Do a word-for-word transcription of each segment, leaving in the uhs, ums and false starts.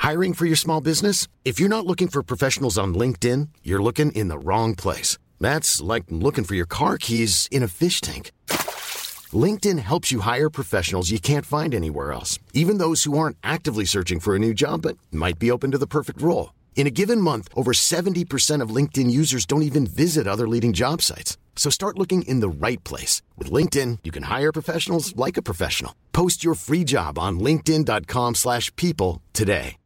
Hiring for your small business? If you're not looking for professionals on LinkedIn, you're looking in the wrong place. That's like looking for your car keys in a fish tank. LinkedIn helps you hire professionals you can't find anywhere else, even those who aren't actively searching for a new job but might be open to the perfect role. In a given month, over seventy percent of LinkedIn users don't even visit other leading job sites. So start looking in the right place. With LinkedIn, you can hire professionals like a professional. Post your free job on linkedin.com slash people today.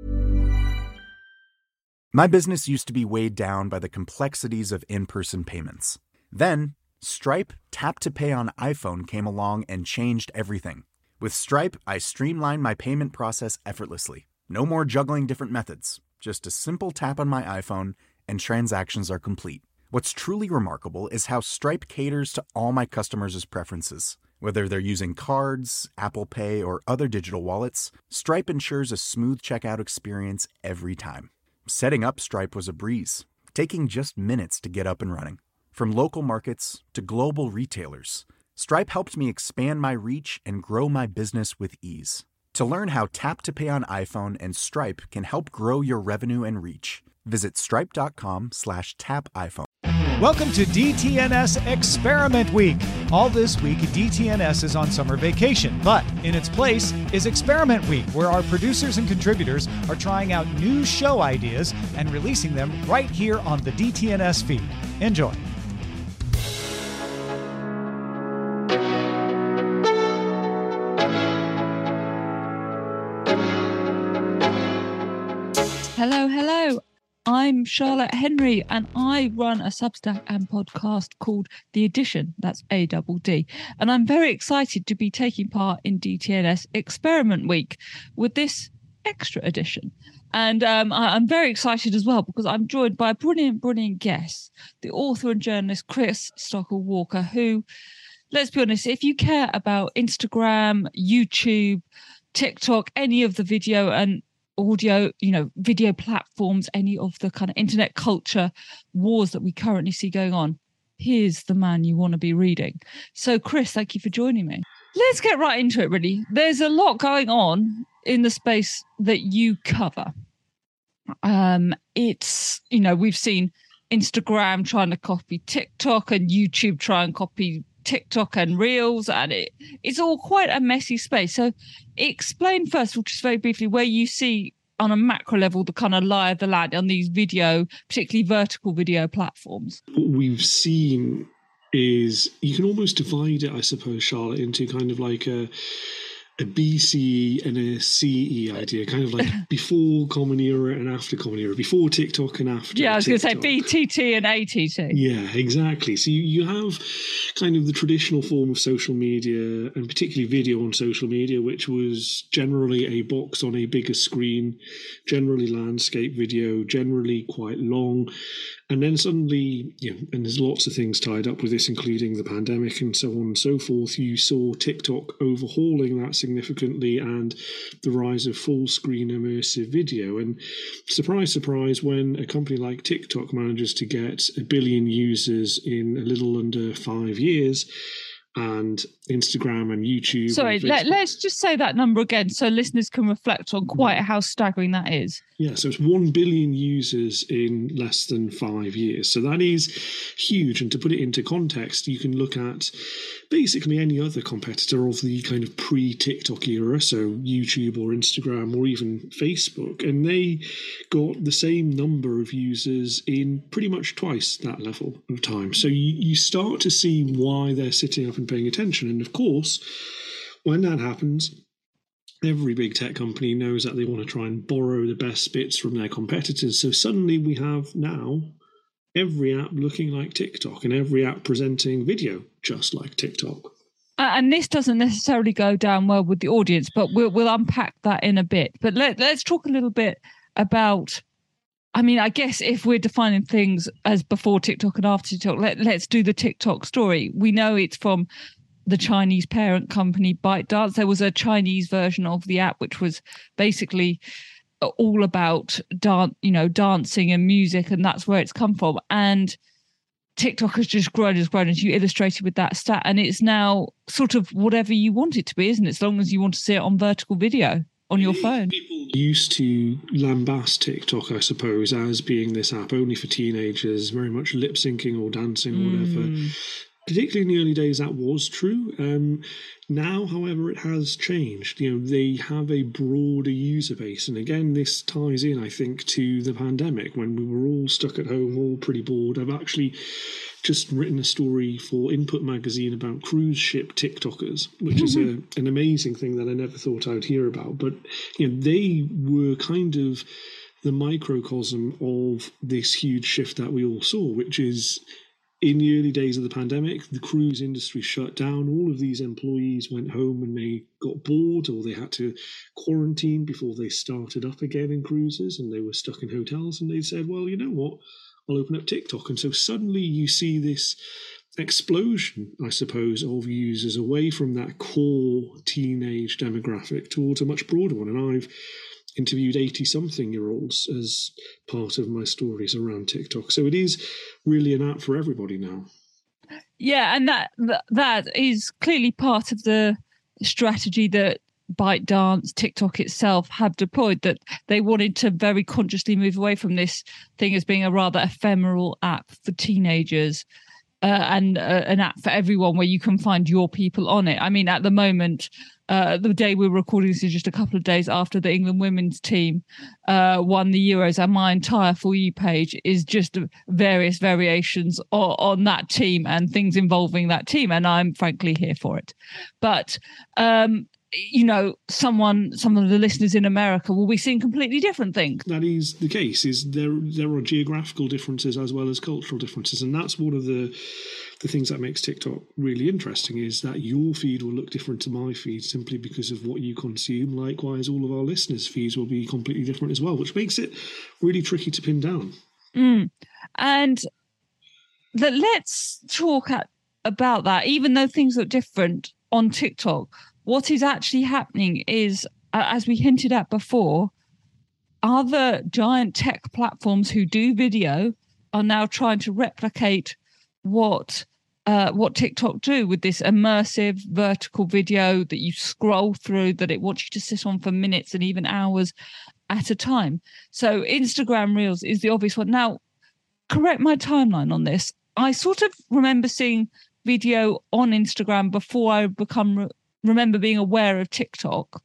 My business used to be weighed down by the complexities of in-person payments. Then, Stripe Tap to Pay on iPhone came along and changed everything. With Stripe, I streamlined my payment process effortlessly. No more juggling different methods. Just a simple tap on my iPhone and transactions are complete. What's truly remarkable is how Stripe caters to all my customers' preferences. Whether they're using cards, Apple Pay, or other digital wallets, Stripe ensures a smooth checkout experience every time. Setting up Stripe was a breeze, taking just minutes to get up and running. From local markets to global retailers, Stripe helped me expand my reach and grow my business with ease. To learn how Tap to Pay on iPhone and Stripe can help grow your revenue and reach, visit stripe.com slash tap iPhone. Welcome to D T N S Experiment Week. All this week, D T N S is on summer vacation, but in its place is Experiment Week, where our producers and contributors are trying out new show ideas and releasing them right here on the D T N S feed. Enjoy. Hello, hello. I'm Charlotte Henry, and I run a Substack and podcast called The Edition. That's A D D. And I'm very excited to be taking part in D T N S Experiment Week with this extra edition. And um, I, I'm very excited as well because I'm joined by a brilliant, brilliant guest, the author and journalist Chris Stockel-Walker, who, let's be honest, if you care about Instagram, YouTube, TikTok, any of the video and audio, you know, video platforms, any of the kind of internet culture wars that we currently see going on, here's the man you want to be reading. So, Chris, thank you for joining me. Let's get right into it, really. There's a lot going on in the space that you cover. Um, it's, you know, we've seen Instagram trying to copy TikTok and YouTube try and copy TikTok and Reels, and it, it's all quite a messy space. So explain first of all, just very briefly, where you see on a macro level the kind of lie of the land on these video, particularly vertical video platforms. What we've seen is you can almost divide it, I suppose, Charlotte, into kind of like a a B C E and a C E idea, kind of like before Common Era and after Common Era, before TikTok and after Yeah, I was going to say TikTok. B T T and A T T. Yeah, exactly. So you, you have kind of the traditional form of social media, and particularly video on social media, which was generally a box on a bigger screen, generally landscape video, generally quite long. And then suddenly, you know, and there's lots of things tied up with this, including the pandemic and so on and so forth, you saw TikTok overhauling that significantly and the rise of full screen immersive video. And surprise, surprise, when a company like TikTok manages to get a billion users in a little under five years, and Instagram and YouTube. Sorry, and let, let's just say that number again so listeners can reflect on quite how staggering that is. Yeah, so it's one billion users in less than five years. So that is huge. And to put it into context, you can look at basically any other competitor of the kind of pre-TikTok era, so YouTube or Instagram or even Facebook, and they got the same number of users in pretty much twice that level of time. So you, you start to see why they're sitting up and paying attention. And of course, when that happens, every big tech company knows that they want to try and borrow the best bits from their competitors. So suddenly we have now every app looking like TikTok and every app presenting video just like TikTok. Uh, and this doesn't necessarily go down well with the audience, but we'll, we'll unpack that in a bit. But let, let's talk a little bit about, I mean, I guess if we're defining things as before TikTok and after TikTok, let, let's do the TikTok story. We know it's from the Chinese parent company ByteDance. There was a Chinese version of the app which was basically all about dance, you know, dancing and music, and that's where it's come from. And TikTok has just grown, has grown, as you illustrated with that stat, and it's now sort of whatever you want it to be, isn't it? As long as you want to see it on vertical video. on your phone. People used to lambast TikTok, I suppose, as being this app only for teenagers, very much lip syncing or dancing or whatever. Mm. Particularly in the early days, that was true. Um, now, however, it has changed. You know, they have a broader user base. And again, this ties in, I think, to the pandemic when we were all stuck at home, all pretty bored. I've actually just written a story for Input Magazine about cruise ship TikTokers, which mm-hmm. is a, an amazing thing that I never thought I'd hear about. But, you know, they were kind of the microcosm of this huge shift that we all saw, which is, in the early days of the pandemic, the cruise industry shut down. All of these employees went home and they got bored, or they had to quarantine before they started up again in cruises, and they were stuck in hotels, and they said, well, you know what, I'll open up TikTok. And so suddenly you see this explosion, I suppose, of users away from that core teenage demographic towards a much broader one. And I've interviewed eighty-something-year-olds as part of my stories around TikTok. So it is really an app for everybody now. Yeah, and that that is clearly part of the strategy that ByteDance, TikTok itself have deployed, that they wanted to very consciously move away from this thing as being a rather ephemeral app for teenagers uh, and uh, an app for everyone where you can find your people on it. I mean, at the moment, Uh, the day we're recording this is just a couple of days after the England women's team uh, won the Euros, and my entire For You page is just various variations on, on that team and things involving that team, and I'm frankly here for it. But um, you know, someone, some of the listeners in America will be seeing completely different things. That is the case. Is there there are geographical differences as well as cultural differences, and that's one of the the things that makes TikTok really interesting, is that your feed will look different to my feed simply because of what you consume. Likewise, all of our listeners' feeds will be completely different as well, which makes it really tricky to pin down. Mm. And the, let's talk at, about that. Even though things look different on TikTok, what is actually happening is, uh, as we hinted at before, other giant tech platforms who do video are now trying to replicate what uh, what TikTok do with this immersive vertical video that you scroll through, that it wants you to sit on for minutes and even hours at a time. So Instagram Reels is the obvious one. Now, correct my timeline on this. I sort of remember seeing video on Instagram before I become re- remember being aware of TikTok.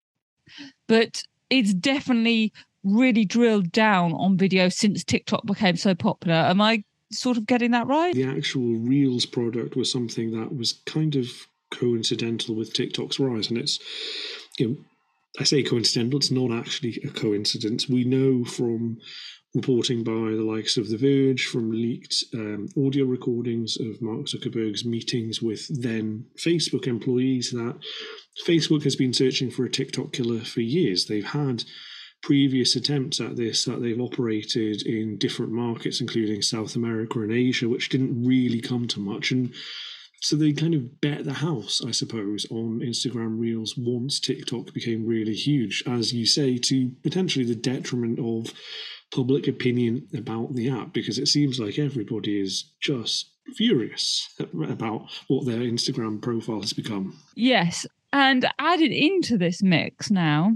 But it's definitely really drilled down on video since TikTok became so popular. Am I sort of getting that right? The actual Reels product was something that was kind of coincidental with TikTok's rise, and it's, you know, I say coincidental, it's not actually a coincidence. We know from reporting by the likes of The Verge, from leaked um, audio recordings of Mark Zuckerberg's meetings with then Facebook employees, that Facebook has been searching for a TikTok killer for years. They've had previous attempts at this that they've operated in different markets, including South America and Asia, which didn't really come to much. And so they kind of bet the house, I suppose, on Instagram Reels once TikTok became really huge, as you say, to potentially the detriment of public opinion about the app, because it seems like everybody is just furious about what their Instagram profile has become. Yes, and added into this mix now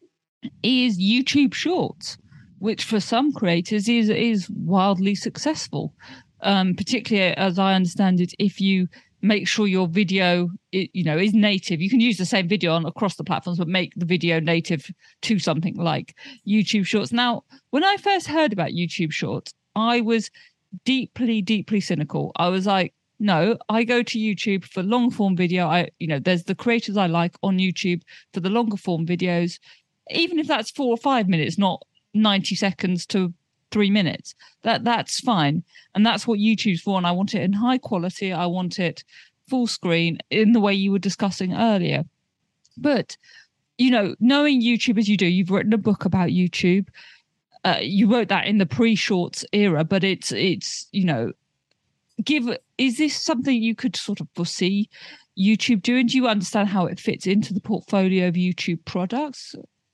is YouTube Shorts, which for some creators is is wildly successful, um, particularly as I understand it, if you make sure your video, it, you know, is native. You can use the same video on across the platforms, but make the video native to something like YouTube Shorts. Now, when I first heard about YouTube Shorts, I was deeply, deeply cynical. I was like, no, I go to YouTube for long form video. I, you know, there's the creators I like on YouTube for the longer form videos, even if that's four or five minutes, not ninety seconds to three minutes. That that's fine. And that's what YouTube's for. And I want it in high quality. I want it full screen in the way you were discussing earlier. But, you know, knowing YouTube as you do, you've written a book about YouTube. Uh, you wrote that in the pre-shorts era, but it's, it's, you know, give, is this something you could sort of foresee YouTube doing? Do you understand how it fits into the portfolio of YouTube products?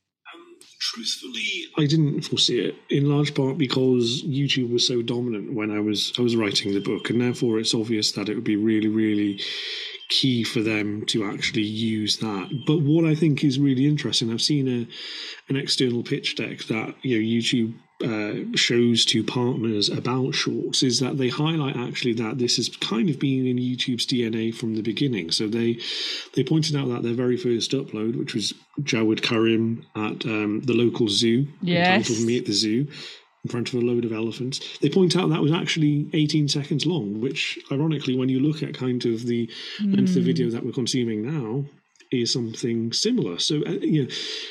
Truthfully, I didn't foresee it, in large part because YouTube was so dominant when I was I was writing the book, and therefore it's obvious that it would be really, really key for them to actually use that. But what I think is really interesting, I've seen a an external pitch deck that, you know, YouTube uh, shows to partners about shorts, is that they highlight actually that this has kind of been in YouTube's D N A from the beginning. So they they pointed out that their very first upload, which was Jawed Karim at um, the local zoo, yes, entitled Me at the Zoo, in front of a load of elephants. They point out that was actually eighteen seconds long, which ironically, when you look at kind of the mm. length of video that we're consuming now, is something similar. So, uh, you know,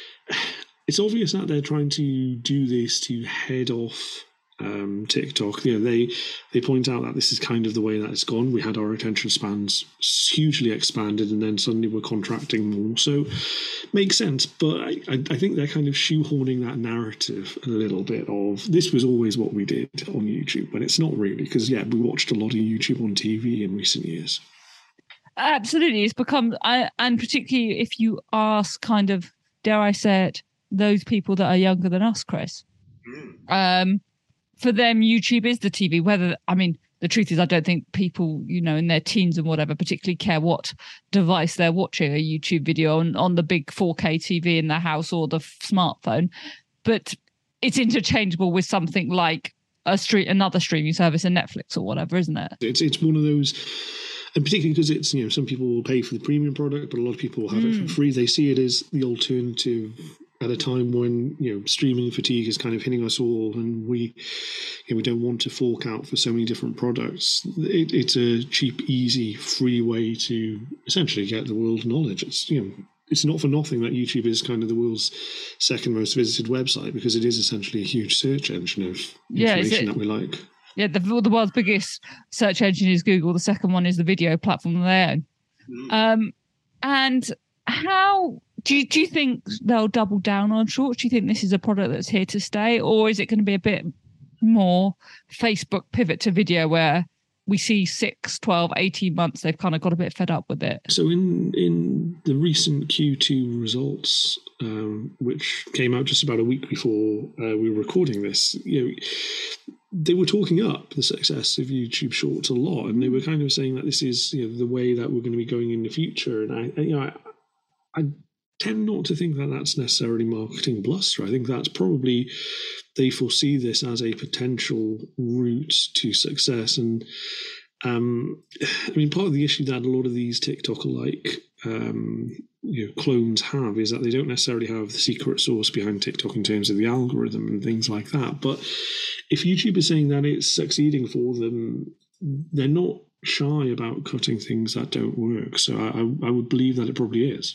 it's obvious that they're trying to do this to head off um, TikTok. You know, they they point out that this is kind of the way that it's gone. We had our attention spans hugely expanded, and then suddenly we're contracting more. So makes sense, but I, I think they're kind of shoehorning that narrative a little bit of this was always what we did on YouTube, but it's not really, because yeah, we watched a lot of YouTube on T V in recent years. Absolutely, it's become, I, and particularly if you ask kind of, dare I say it, those people that are younger than us, Chris. Mm. Um, for them, YouTube is the T V. Whether, I mean, the truth is, I don't think people, you know, in their teens and whatever, particularly care what device they're watching a YouTube video on, on the big four K T V in their house or the f- smartphone. But it's interchangeable with something like a street, another streaming service, a Netflix or whatever, isn't it? It's it's one of those, and particularly because it's, you know, some people will pay for the premium product, but a lot of people will have mm. it for free. They see it as the alternative at a time when, you know, streaming fatigue is kind of hitting us all, and we, you know, we don't want to fork out for so many different products. It, it's a cheap, easy, free way to essentially get the world knowledge. It's, you know, it's not for nothing that YouTube is kind of the world's second most visited website, because it is essentially a huge search engine of yeah, information that we like. Yeah, the, the world's biggest search engine is Google. The second one is the video platform they own. Mm. Um, and how do you, do you think they'll double down on shorts? Do you think this is a product that's here to stay, or is it going to be a bit more Facebook pivot to video where we see six, twelve, eighteen months, they've kind of got a bit fed up with it? So in, in the recent Q two results, um, which came out just about a week before uh, we were recording this, you know, they were talking up the success of YouTube Shorts a lot, and they were kind of saying that this is, you know, the way that we're going to be going in the future. And I, you know, I, I tend not to think that that's necessarily marketing bluster. I think that's probably they foresee this as a potential route to success. And um, I mean, part of the issue that a lot of these TikTok-alike um, you know, clones have is that they don't necessarily have the secret sauce behind TikTok in terms of the algorithm and things like that. But if YouTube is saying that it's succeeding for them, they're not shy about cutting things that don't work. So I, I would believe that it probably is.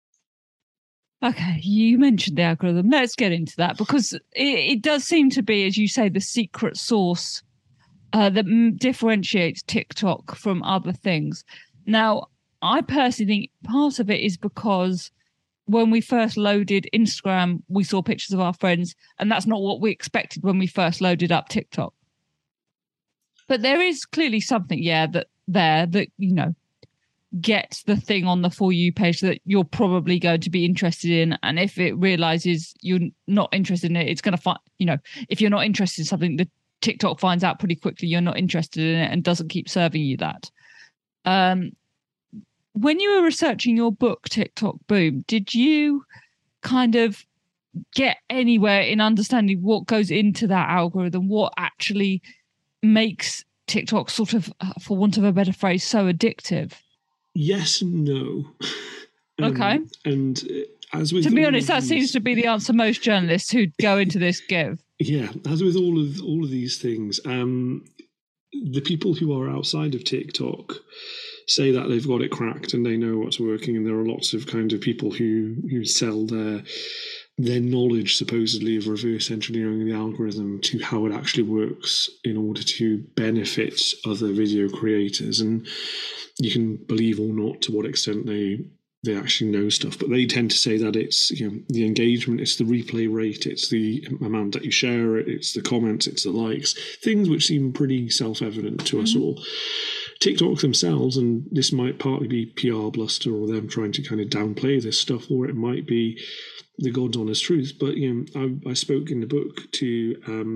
Okay, you mentioned the algorithm. Let's get into that, because it, it does seem to be, as you say, the secret sauce uh, that m- differentiates TikTok from other things. Now, I personally think part of it is because when we first loaded Instagram, we saw pictures of our friends, and that's not what we expected when we first loaded up TikTok. But there is clearly something, yeah, that there that, you know, gets the thing on the For You page that you're probably going to be interested in. And if it realizes you're not interested in it, it's going to find, you know, if you're not interested in something, the TikTok finds out pretty quickly you're not interested in it and doesn't keep serving you that. Um, when you were researching your book, TikTok Boom, did you kind of get anywhere in understanding what goes into that algorithm, what actually makes TikTok sort of, for want of a better phrase, so addictive? Yes and no. um, okay. And as with to be honest, that these, seems to be the answer most journalists who go into this give. Yeah, as with all of all of these things, um, the people who are outside of TikTok say that they've got it cracked and they know what's working, and there are lots of kind of people who who sell their their knowledge supposedly of reverse engineering the algorithm to how it actually works in order to benefit other video creators. And you can believe or not to what extent they they actually know stuff, but they tend to say that it's, you know, the engagement, it's the replay rate, it's the amount that you share it, it's the comments, it's the likes, things which seem pretty self-evident to mm-hmm. us all. TikTok themselves, and this might partly be P R bluster or them trying to kind of downplay this stuff, or it might be the God's honest truth. But, you know, I, I spoke in the book to um,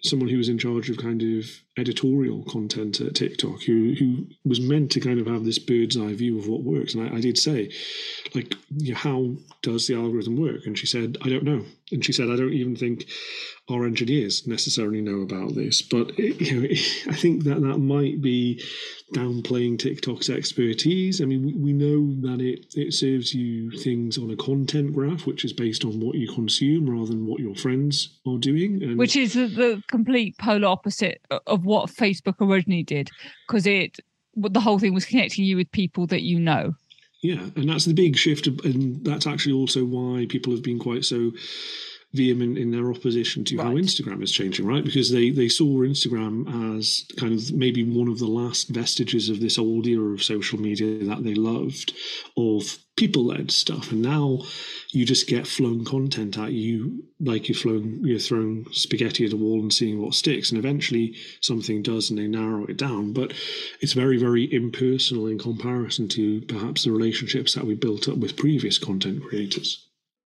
someone who was in charge of kind of editorial content at TikTok, who who was meant to kind of have this bird's eye view of what works. And I, I did say, like, you know, how does the algorithm work? And she said, I don't know. And she said, I don't even think our engineers necessarily know about this. But it, you know, I think that that might be downplaying TikTok's expertise. I mean, we, we know that it, it serves you things on a content graph, which is based on what you consume rather than what your friends are doing. And which is the, the complete polar opposite of what Facebook originally did, because it the whole thing was connecting you with people that you know. Yeah, and that's the big shift, and that's actually also why people have been quite so vehement in their opposition to right. how Instagram is changing, right? Because they, they saw Instagram as kind of maybe one of the last vestiges of this old era of social media that they loved, of people-led stuff. And now you just get flung content at you like you're, flowing, you're throwing spaghetti at a wall and seeing what sticks. And eventually something does and they narrow it down. But it's very, very impersonal in comparison to perhaps the relationships that we built up with previous content creators.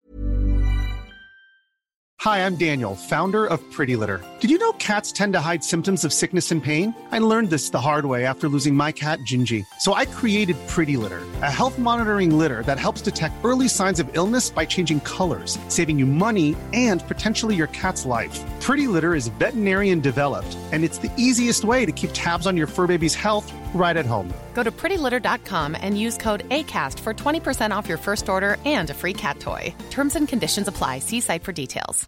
Hi, I'm Daniel, founder of Pretty Litter. Did you know cats tend to hide symptoms of sickness and pain? I learned this the hard way after losing my cat, Gingy. So I created Pretty Litter, a health monitoring litter that helps detect early signs of illness by changing colors, saving you money and potentially your cat's life. Pretty Litter is veterinarian developed, and it's the easiest way to keep tabs on your fur baby's health right at home. Go to pretty litter dot com and use code ACAST for twenty percent off your first order and a free cat toy. Terms and conditions apply. See site for details.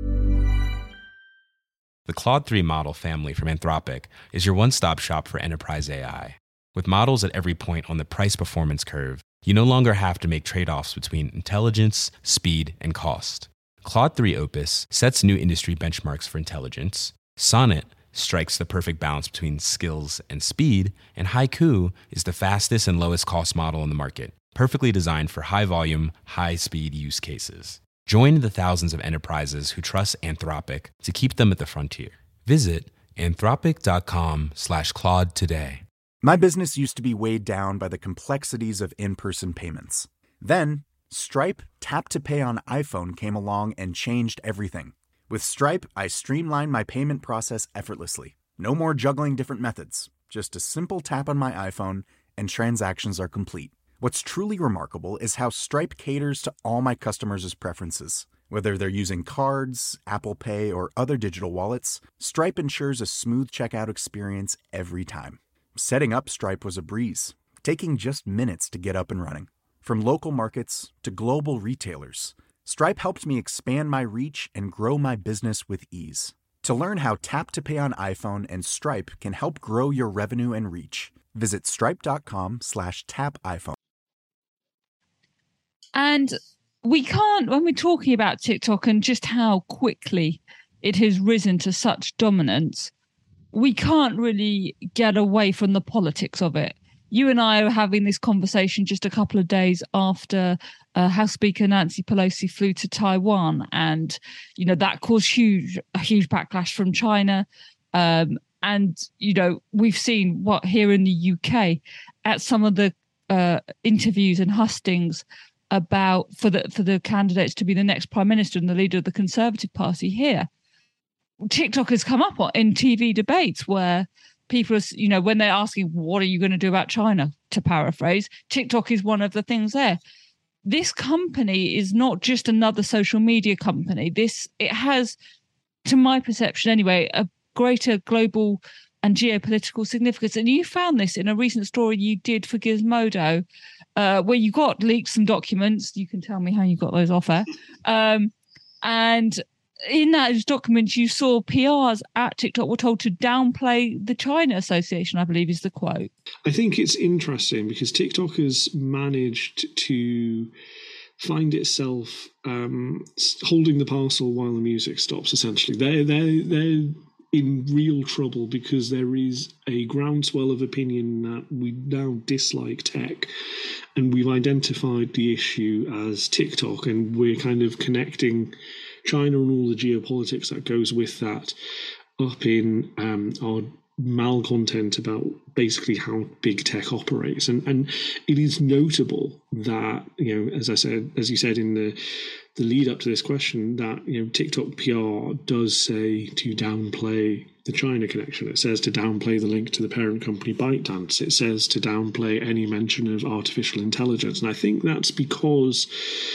The Claude three model family from Anthropic is your one-stop shop for enterprise A I. With models at every point on the price-performance curve, you no longer have to make trade-offs between intelligence, speed, and cost. Claude three Opus sets new industry benchmarks for intelligence, Sonnet strikes the perfect balance between skills and speed, and Haiku is the fastest and lowest cost model in the market, perfectly designed for high-volume, high-speed use cases. Join the thousands of enterprises who trust Anthropic to keep them at the frontier. Visit anthropic.com slash Claude today. My business used to be weighed down by the complexities of in-person payments. Then, Stripe Tap to Pay on iPhone came along and changed everything. With Stripe, I streamlined my payment process effortlessly. No more juggling different methods. Just a simple tap on my iPhone and transactions are complete. What's truly remarkable is how Stripe caters to all my customers' preferences. Whether they're using cards, Apple Pay, or other digital wallets, Stripe ensures a smooth checkout experience every time. Setting up Stripe was a breeze, taking just minutes to get up and running. From local markets to global retailers, Stripe helped me expand my reach and grow my business with ease. To learn how Tap to Pay on iPhone and Stripe can help grow your revenue and reach, visit stripe.com slash tap iPhone. And we can't, when we're talking about TikTok and just how quickly it has risen to such dominance, we can't really get away from the politics of it. You and I are having this conversation just a couple of days after uh, House Speaker Nancy Pelosi flew to Taiwan. And, you know, that caused huge, a huge backlash from China. Um, and, you know, we've seen what here in the U K at some of the uh, interviews and hustings about for the for the candidates to be the next prime minister and the leader of the Conservative Party here. TikTok has come up in T V debates where people are, you know, when they're asking, what are you going to do about China, to paraphrase, TikTok is one of the things there. This company is not just another social media company. This, it has, to my perception anyway, a greater global and geopolitical significance. And you found this in a recent story you did for Gizmodo, uh, where you got leaked some documents. You can tell me how you got those off air. Um, and in those documents, you saw P Rs at TikTok were told to downplay the China Association, I believe is the quote. I think it's interesting because TikTok has managed to find itself um, holding the parcel while the music stops, essentially. They're, they're, they're in real trouble because there is a groundswell of opinion that we now dislike tech, and we've identified the issue as TikTok, and we're kind of connecting China and all the geopolitics that goes with that up in um, our malcontent about basically how big tech operates. And and it is notable that, you know, as I said, as you said in the the lead up to this question, that, you know, TikTok P R does say to downplay the China connection. It says to downplay the link to the parent company ByteDance. It says to downplay any mention of artificial intelligence. And I think that's because,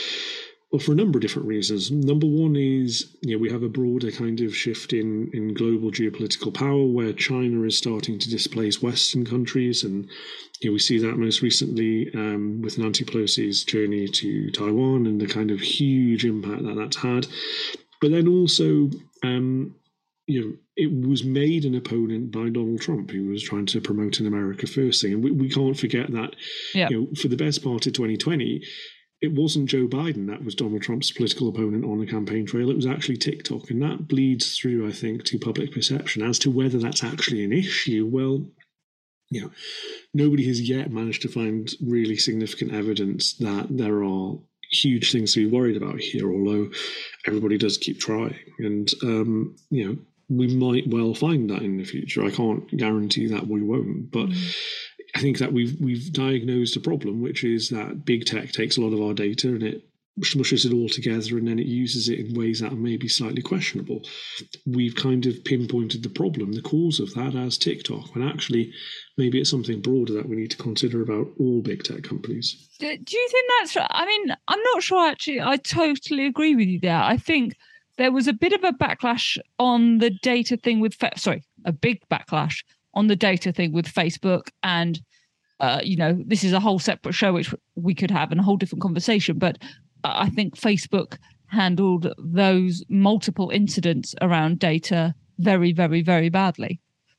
well, for a number of different reasons. Number one is, you know, we have a broader kind of shift in, in global geopolitical power where China is starting to displace Western countries. And, you know, we see that most recently um, with Nancy Pelosi's journey to Taiwan and the kind of huge impact that that's had. But then also, um, you know, it was made an opponent by Donald Trump, who was trying to promote an America First thing. And we, we can't forget that, yeah. you know, for the best part of twenty twenty, it wasn't Joe Biden that was Donald Trump's political opponent on the campaign trail. It was actually TikTok. And that bleeds through, I think, to public perception. As to whether that's actually an issue, well, you know, nobody has yet managed to find really significant evidence that there are huge things to be worried about here, although everybody does keep trying. And, um, you know, we might well find that in the future. I can't guarantee that we won't, but mm. I think that we've we've diagnosed a problem, which is that big tech takes a lot of our data and it smushes it all together, and then it uses it in ways that are maybe slightly questionable. We've kind of pinpointed the problem, the cause of that, as TikTok, when actually maybe it's something broader that we need to consider about all big tech companies. Do you think that's right? I mean, I'm not sure, actually. I totally agree with you there. I think there was a bit of a backlash on the data thing with, sorry, a big backlash on the data thing with Facebook. And, uh, you know, this is a whole separate show, which we could have and a whole different conversation. But I think Facebook handled those multiple incidents around data very, very, very badly.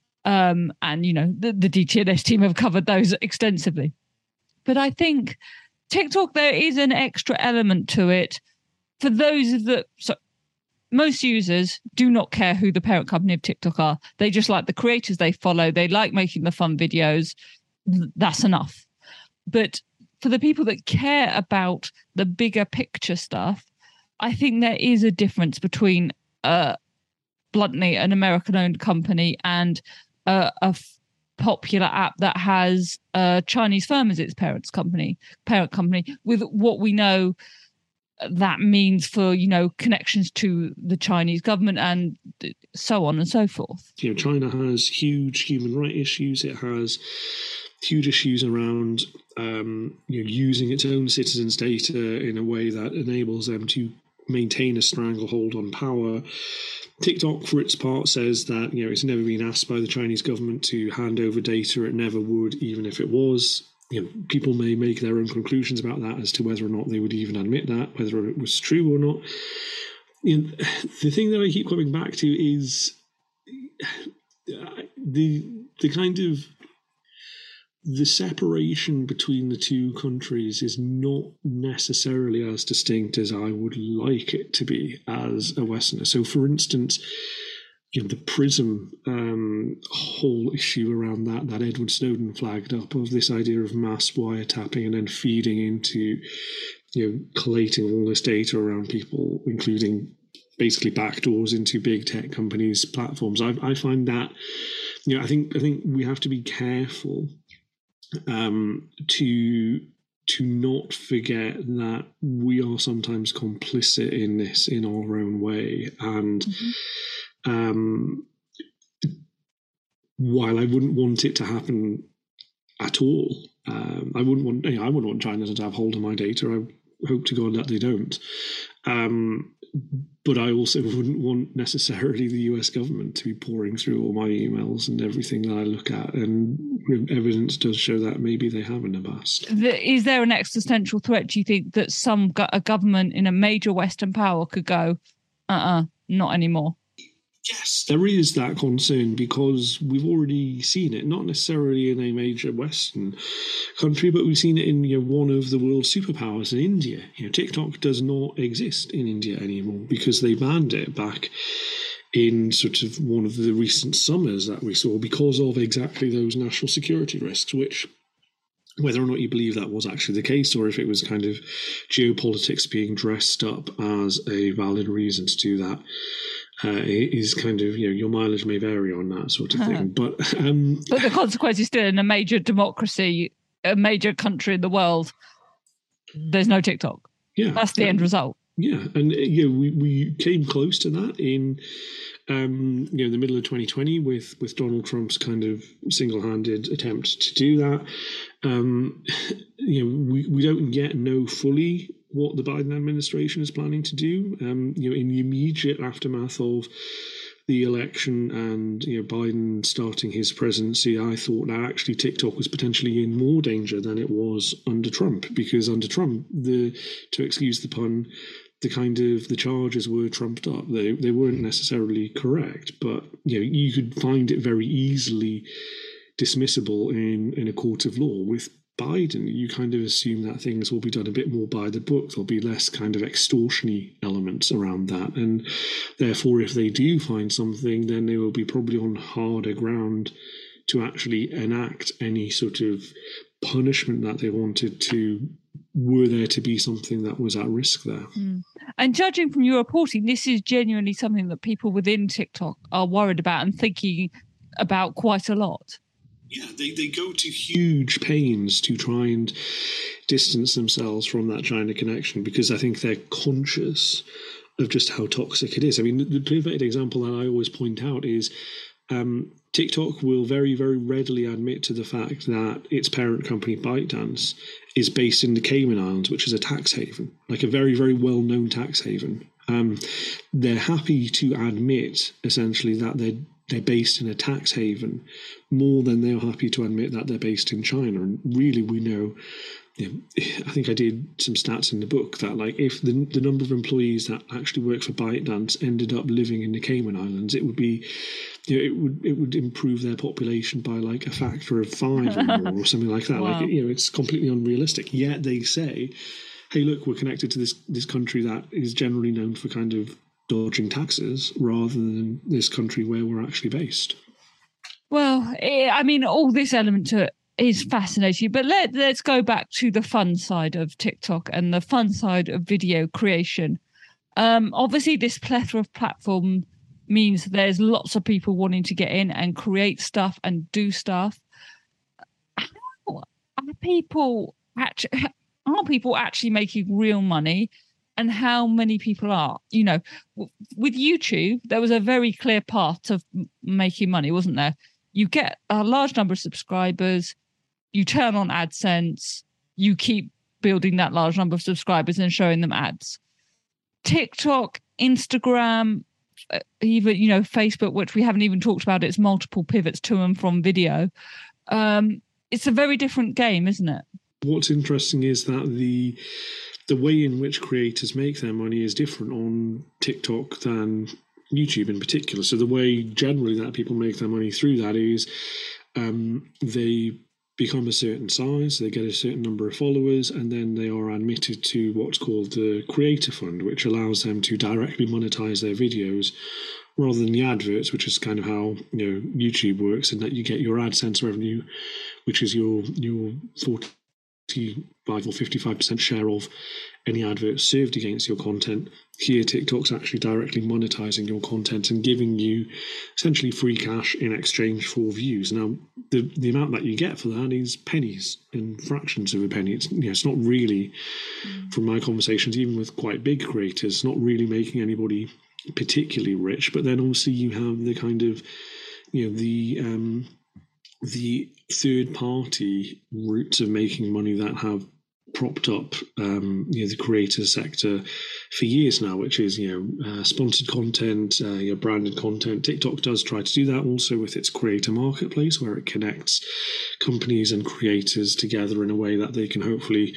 Um, and, you know, the, the D T N S team have covered those extensively. But I think TikTok, there is an extra element to it for those that... So, most users do not care who the parent company of TikTok are. They just like the creators they follow. They like making the fun videos. That's enough. But for the people that care about the bigger picture stuff, I think there is a difference between, uh, bluntly, an American-owned company and uh, a f- popular app that has a Chinese firm as its parent's company, parent company, with what we know that means for, you know, connections to the Chinese government and so on and so forth. You know, China has huge human rights issues. It has huge issues around um, you know, using its own citizens' data in a way that enables them to maintain a stranglehold on power. TikTok, for its part, says that, you know, it's never been asked by the Chinese government to hand over data. It never would, even if it was. You know, people may make their own conclusions about that as to whether or not they would even admit that, whether it was true or not. You know, the thing that I keep coming back to is the the kind of the separation between the two countries is not necessarily as distinct as I would like it to be as a Westerner. So, for instance, you know, the PRISM um, whole issue around that, that Edward Snowden flagged up, of this idea of mass wiretapping and then feeding into, you know, collating all this data around people, including basically backdoors into big tech companies' platforms. I, I find that, you know, I think I think we have to be careful um, to to not forget that we are sometimes complicit in this in our own way. And mm-hmm. Um, while I wouldn't want it to happen at all, um, I wouldn't want you know, I wouldn't want China to have hold of my data. I hope to God that they don't. Um, but I also wouldn't want necessarily the U S government to be pouring through all my emails and everything that I look at. And evidence does show that maybe they have in the past. Is there an existential threat, do you think, that some go- a government in a major Western power could go, uh-uh, not anymore? Yes, there is that concern, because we've already seen it, not necessarily in a major Western country, but we've seen it in, you know, one of the world's superpowers in India. You know, TikTok does not exist in India anymore because they banned it back in sort of one of the recent summers that we saw because of exactly those national security risks, which, whether or not you believe that was actually the case or if it was kind of geopolitics being dressed up as a valid reason to do that, uh, is kind of, you know, your mileage may vary on that sort of huh. thing. But um, but the consequence is still in a major democracy, a major country in the world, there's no TikTok. Yeah, that's the um, end result. Yeah, and you know, we, we came close to that in um, you know the middle of twenty twenty with with Donald Trump's kind of single-handed attempt to do that. Um, you know, we, we don't yet know fully what the Biden administration is planning to do. Um, you know, in the immediate aftermath of the election and you know Biden starting his presidency, I thought that actually TikTok was potentially in more danger than it was under Trump, because under Trump, the to excuse the pun, the kind of the charges were trumped up. They they weren't necessarily correct, but you know you could find it very easily dismissible in in a court of law. With Biden, you kind of assume that things will be done a bit more by the book. There'll be less kind of extortion-y elements around that. And therefore, if they do find something, then they will be probably on harder ground to actually enact any sort of punishment that they wanted to, were there to be something that was at risk there. Mm. And judging from your reporting, this is genuinely something that people within TikTok are worried about and thinking about quite a lot. Yeah, they, they go to huge pains to try and distance themselves from that China connection, because I think they're conscious of just how toxic it is. I mean, the, the perfect example that I always point out is um, TikTok will very, very readily admit to the fact that its parent company, ByteDance, is based in the Cayman Islands, which is a tax haven, like a very, very well-known tax haven. Um, they're happy to admit, essentially, that they're they're based in a tax haven more than they're happy to admit that they're based in China. And really, we know, you know, I think I did some stats in the book that, like, if the the number of employees that actually work for ByteDance ended up living in the Cayman Islands, it would be, you know, it would it would improve their population by like a factor of five or more, or something like that. Wow. Like, you know, it's completely unrealistic. Yet they say, hey, look, we're connected to this this country that is generally known for kind of dodging taxes, rather than this country where we're actually based. Well, I mean, all this element to it is fascinating, but let, let's go back to the fun side of TikTok and the fun side of video creation. Um, obviously, this plethora of platform means there's lots of people wanting to get in and create stuff and do stuff. How are people actually, are people actually making real money? And how many people are? You know, with YouTube, there was a very clear path of making money, wasn't there? You get a large number of subscribers, you turn on AdSense, you keep building that large number of subscribers and showing them ads. TikTok, Instagram, even, you know, Facebook, which we haven't even talked about, its multiple pivots to and from video. Um, it's a very different game, isn't it? What's interesting is that the the way in which creators make their money is different on TikTok than YouTube in particular. So the way generally that people make their money through that is um, they become a certain size, they get a certain number of followers, and then they are admitted to what's called the Creator Fund, which allows them to directly monetize their videos rather than the adverts, which is kind of how, you know, YouTube works, in that you get your AdSense revenue, which is your your forty-five or fifty-five percent share of any adverts served against your content. Here, TikTok's actually directly monetizing your content and giving you essentially free cash in exchange for views. Now, the the amount that you get for that is pennies, in fractions of a penny. It's, you know, it's not really, from my conversations, even with quite big creators, not really making anybody particularly rich. But then also you have the kind of, you know, the um, the third party routes of making money that have propped up um, you know, the creator sector for years now, which is, you know, uh, sponsored content, uh, you know, branded content. TikTok does try to do that also with its creator marketplace, where it connects companies and creators together in a way that they can hopefully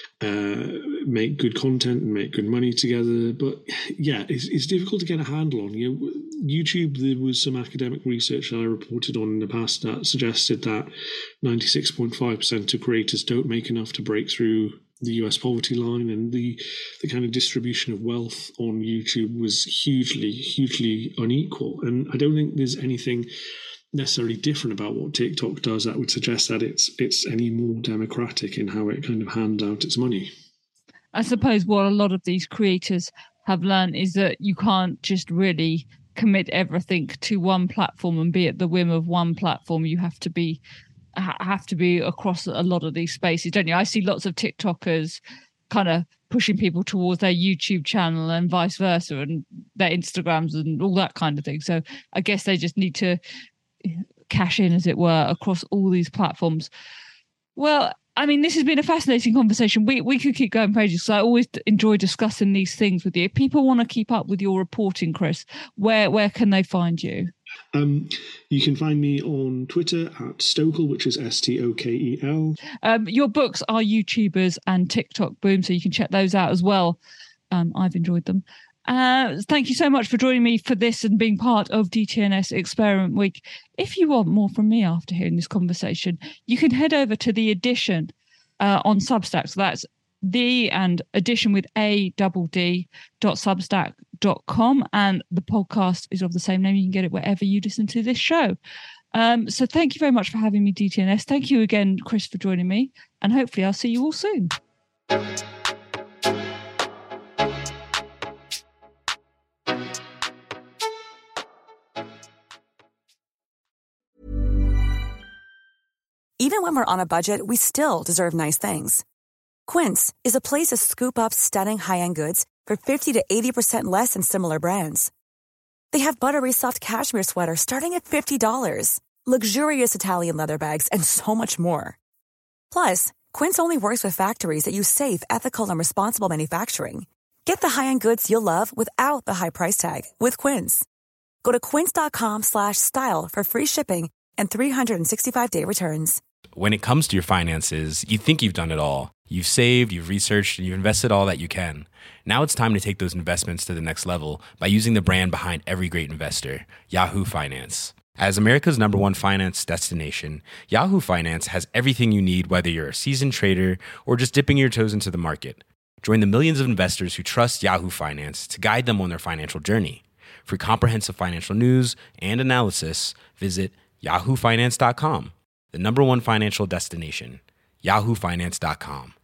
uh, make good content and make good money together. But yeah, it's, it's difficult to get a handle on. You know, YouTube, there was some academic research that I reported on in the past that suggested that ninety-six point five percent of creators don't make enough to break through the U S poverty line, and the, the kind of distribution of wealth on YouTube was hugely, hugely unequal. And I don't think there's anything necessarily different about what TikTok does that would suggest that it's it's any more democratic in how it kind of hands out its money. I suppose what a lot of these creators have learned is that you can't just really commit everything to one platform and be at the whim of one platform. You have to be have to be across a lot of these spaces, don't you? I see lots of TikTokers kind of pushing people towards their YouTube channel and vice versa, and their Instagrams and all that kind of thing. So I guess they just need to cash in, as it were, across all these platforms. Well, I mean, this has been a fascinating conversation. We we could keep going for ages, so I always enjoy discussing these things with you. If people want to keep up with your reporting, Chris, where where can they find you? Um, you can find me on Twitter at Stokel, which is S T O K E L. Um, your books are YouTubers and TikTok Boom, so you can check those out as well. Um, I've enjoyed them. Uh, thank you so much for joining me for this and being part of D T N S Experiment Week. If you want more from me after hearing this conversation, you can head over to The Edition uh, on Substack. So that's the and edition with a double d dot substack dot com, and the podcast is of the same name. You can get it wherever you listen to this show. Um, so thank you very much for having me, D T N S. Thank you again, Chris, for joining me, and hopefully I'll see you all soon. Even when we're on a budget, we still deserve nice things. Quince is a place to scoop up stunning high-end goods for fifty to eighty percent less than similar brands. They have buttery soft cashmere sweaters starting at fifty dollars, luxurious Italian leather bags, and so much more. Plus, Quince only works with factories that use safe, ethical, and responsible manufacturing. Get the high-end goods you'll love without the high price tag with Quince. Go to quince.com slash style for free shipping and three sixty-five day returns. When it comes to your finances, you think you've done it all. You've saved, you've researched, and you've invested all that you can. Now it's time to take those investments to the next level by using the brand behind every great investor, Yahoo Finance. As America's number one finance destination, Yahoo Finance has everything you need, whether you're a seasoned trader or just dipping your toes into the market. Join the millions of investors who trust Yahoo Finance to guide them on their financial journey. For comprehensive financial news and analysis, visit yahoo finance dot com, the number one financial destination, yahoo finance dot com.